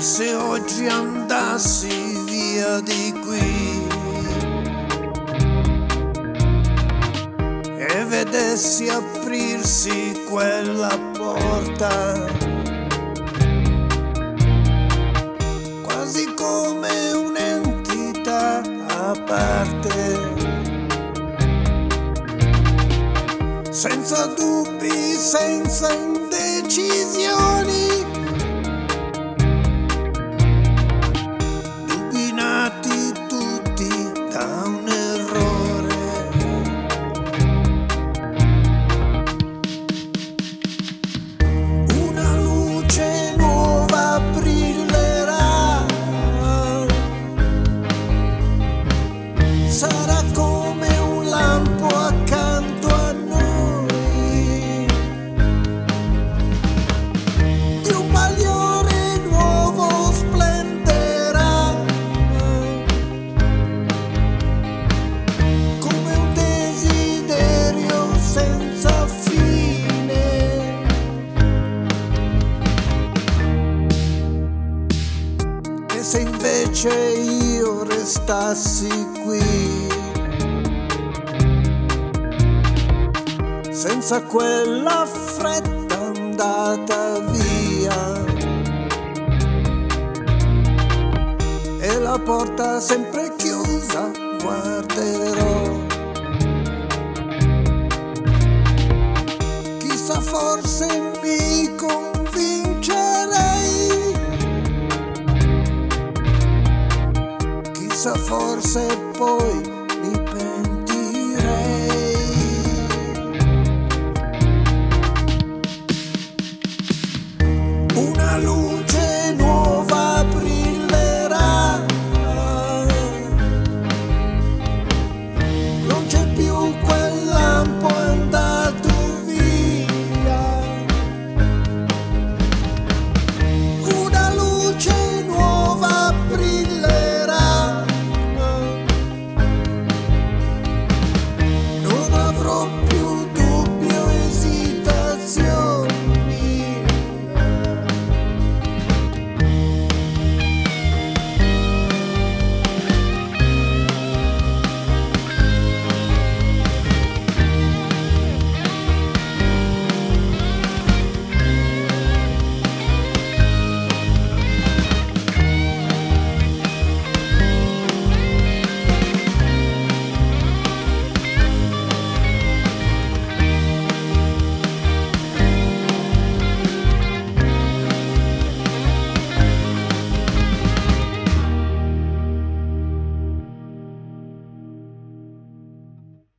E se oggi andassi via di qui e vedessi aprirsi quella porta, quasi come un'entità a parte, senza dubbi, senza indecisioni, dubbi nati tutti da un errore. Una luce nuova brillerà, sarà come un lampo accanto a noi, di un bagliore nuovo splenderà, come un desiderio senza fine. E se invece io restassi qui, senza quella fretta andata via, e la porta sempre chiusa guarderò,